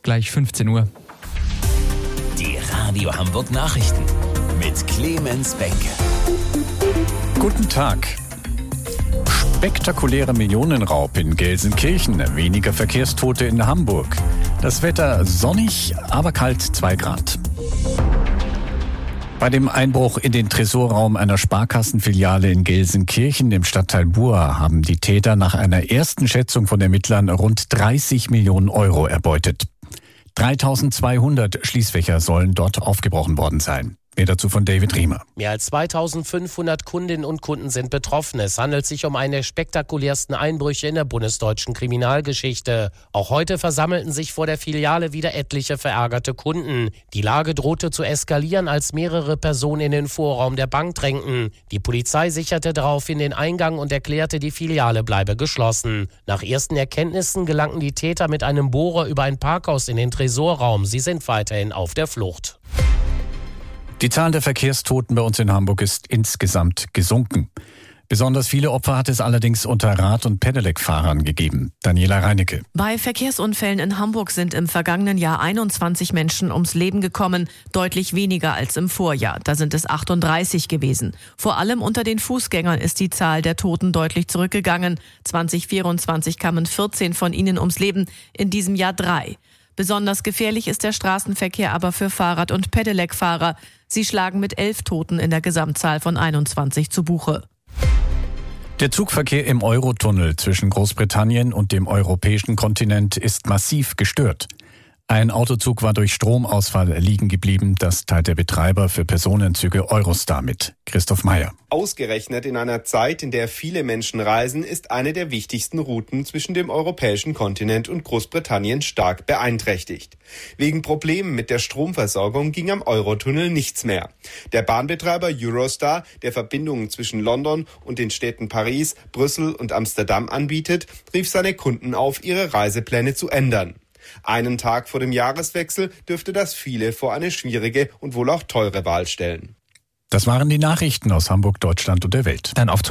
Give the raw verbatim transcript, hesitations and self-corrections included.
gleich fünfzehn Uhr. Die Radio Hamburg Nachrichten mit Clemens Beck. Guten Tag. Spektakulärer Millionenraub in Gelsenkirchen, weniger Verkehrstote in Hamburg. Das Wetter sonnig, aber kalt, zwei Grad. Bei dem Einbruch in den Tresorraum einer Sparkassenfiliale in Gelsenkirchen im Stadtteil Buhr haben die Täter nach einer ersten Schätzung von Ermittlern rund dreißig Millionen Euro erbeutet. dreitausendzweihundert Schließfächer sollen dort aufgebrochen worden sein. Mehr dazu von David Riemer. Mehr als zweitausendfünfhundert Kundinnen und Kunden sind betroffen. Es handelt sich um eine der spektakulärsten Einbrüche in der bundesdeutschen Kriminalgeschichte. Auch heute versammelten sich vor der Filiale wieder etliche verärgerte Kunden. Die Lage drohte zu eskalieren, als mehrere Personen in den Vorraum der Bank drängten. Die Polizei sicherte daraufhin den Eingang und erklärte, die Filiale bleibe geschlossen. Nach ersten Erkenntnissen gelangten die Täter mit einem Bohrer über ein Parkhaus in den Tresorraum. Sie sind weiterhin auf der Flucht. Die Zahl der Verkehrstoten bei uns in Hamburg ist insgesamt gesunken. Besonders viele Opfer hat es allerdings unter Rad- und Pedelec-Fahrern gegeben. Daniela Reinecke. Bei Verkehrsunfällen in Hamburg sind im vergangenen Jahr einundzwanzig Menschen ums Leben gekommen, deutlich weniger als im Vorjahr. Da sind es achtunddreißig gewesen. Vor allem unter den Fußgängern ist die Zahl der Toten deutlich zurückgegangen. zwanzig vierundzwanzig kamen vierzehn von ihnen ums Leben, in diesem Jahr drei. Besonders gefährlich ist der Straßenverkehr aber für Fahrrad- und Pedelec-Fahrer. Sie schlagen mit elf Toten in der Gesamtzahl von einundzwanzig zu Buche. Der Zugverkehr im Eurotunnel zwischen Großbritannien und dem europäischen Kontinent ist massiv gestört. Ein Autozug war durch Stromausfall liegen geblieben. Das teilt der Betreiber für Personenzüge Eurostar mit. Christoph Meyer. Ausgerechnet in einer Zeit, in der viele Menschen reisen, ist eine der wichtigsten Routen zwischen dem europäischen Kontinent und Großbritannien stark beeinträchtigt. Wegen Problemen mit der Stromversorgung ging am Eurotunnel nichts mehr. Der Bahnbetreiber Eurostar, der Verbindungen zwischen London und den Städten Paris, Brüssel und Amsterdam anbietet, rief seine Kunden auf, ihre Reisepläne zu ändern. Einen Tag vor dem Jahreswechsel dürfte das viele vor eine schwierige und wohl auch teure Wahl stellen. Das waren die Nachrichten aus Hamburg, Deutschland und der Welt. Dann auf